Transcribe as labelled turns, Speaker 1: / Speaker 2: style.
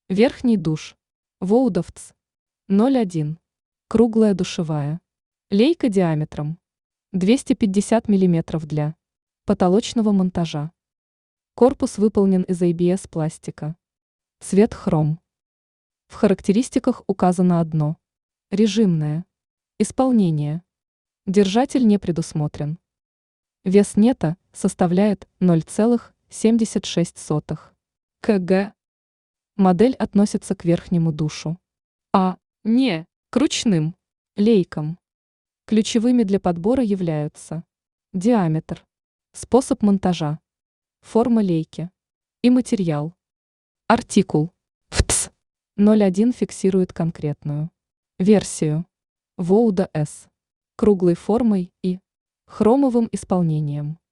Speaker 1: Верхний душ. Воудовц. 0,1. Круглая душевая. Лейка диаметром 250 мм для потолочного монтажа. Корпус выполнен из ABS пластика. Цвет хром. В характеристиках указано одно. Режимное. Исполнение. Держатель не предусмотрен. Вес нета составляет 0,76 кг. Модель относится к верхнему душу, а не к ручным лейкам. Ключевыми для подбора являются диаметр, способ монтажа, форма лейки и материал. Артикул ВТС 01 фиксирует конкретную версию Воуда С круглой формой и хромовым исполнением.